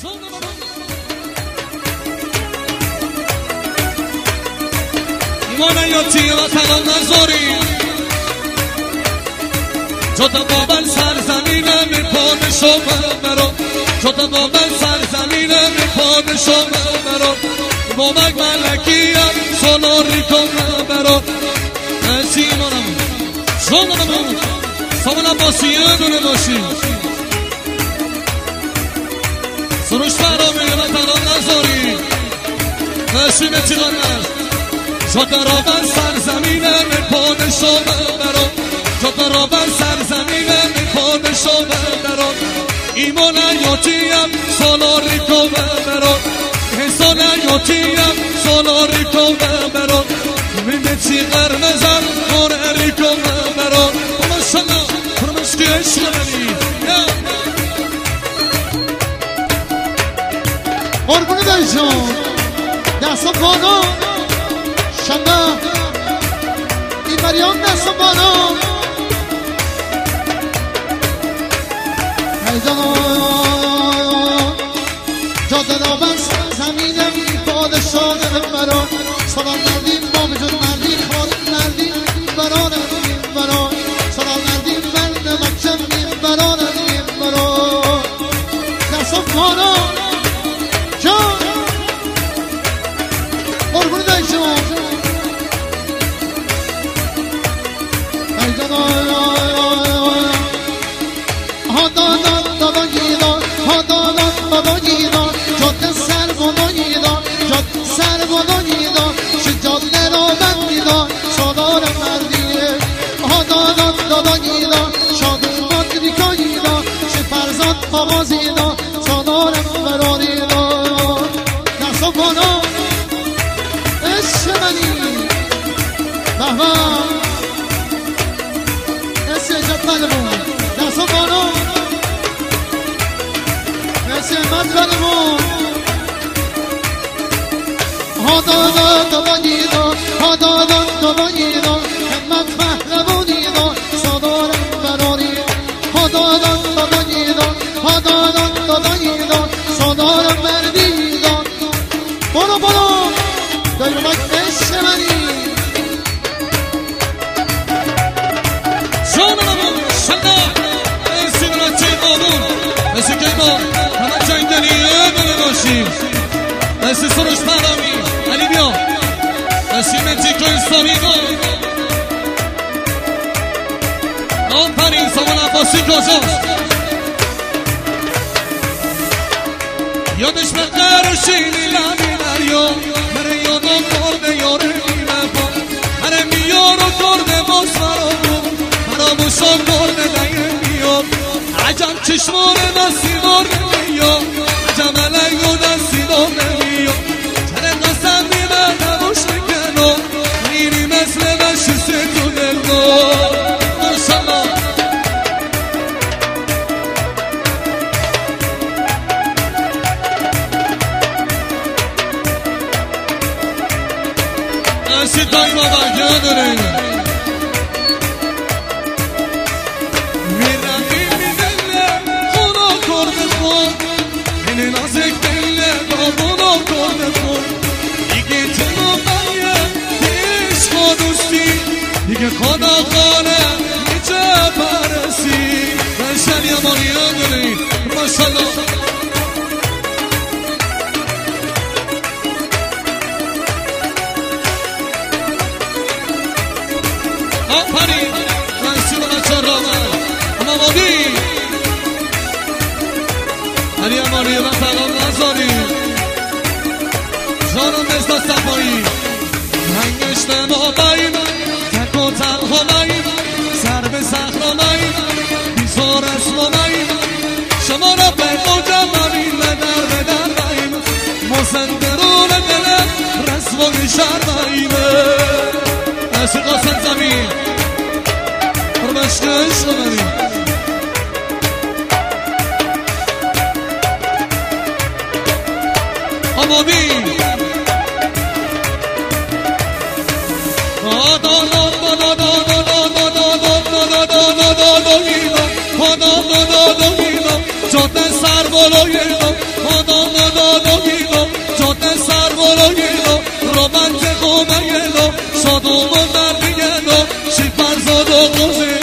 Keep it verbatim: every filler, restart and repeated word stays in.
ایمان یاتی و تمام نذاری تو تمام سرزمینم پادشاه مرا تو تمام سرزمینم پادشاه مرا بابک ملکیم سالاری کن مرا سیمانم شمانم سامن عباسیه دونه باشی سروش فرامی و تمام نذاری نسیم چیغانم جاترابن سرزمینم پادشاه مرا جاترابن سرزمینم پادشاه مرا ایمان یاتیم سالاری کن مرا حسان یاتیم سالاری کن مرا من چی قرمزم قراری کن مرا ماشاءالله فرمشتی عشق منی قربونی دایی جان دستا بالا شنبه این مریان دستا بالا ایدانا جاده رابن زمینم پادشاه مرا سلام نردیم با وجود مردیم خالق نردیم برانم برا سلام نردیم مرد مکشم برانم برا دستا بالا جان قربونی دایی جان ها دادان دادان گیدان ها دادان دادان گیدان جاده سر بادان گیدان جاده سر بادان گیدان چه جاده را من میدان سالار مردیه ها دادان دادان گیدان شاده مادریکا گیدان چه فرزاد بابا زیدان سالار مرانیدان دستا بالا عشق منی بهبه مرسی عجب بلمون دستا بالا مرسی احمد بلمون ها دادان دادان گیدان ها دادان دادان گیدان همت پهلوانیدان سالارم برانی ها دادان دادان گیدان ها دادان دادان گیدان سالارم مردیدان برو برو دایی بابک عشق منی شانمون شنده مرسی مرچه قابون مرسی که ما همه جنگلیه بله باشیم مرسی سروش فرامی علی بیا مرسی متیکو اسلامی کن آفرین سامان عباسی کجاست یادش به قرشینی لبی دریا مره یادم کرده یاره نیمه پا مره میار و کرده باز فرامون فراموشم کرده دیگه میاد عجب چشمان نسیدار نمیاد عجب علیه و نسیدار نمیاد چره قسم میمه نباش بکنم میری مثل نشیست تو دلگاه ماشالله نسی دایی بابا گردنه نازک دل بابونا کرده کن دیگه تو بایه عشق و دوستی دیگه خدا خانه نیچه پرسی رشن یمانی آگلی ماشالله آفرین رنسی و بچه رامن اما بادی علی امانی و سلام نزاری جانم دستا صفایی هنگشت ما بایم تک و تنها بایم سر به صخرا بایم بیزار از ما بایم شما را به موجم بایم و در به در بایم مزندرون دل رسوان شهر بایم عشق قاسم زمین پرمشک عشق منیم آمادی جاده سر بالای صادو و در دیگه دو شی فرزاد و قوزه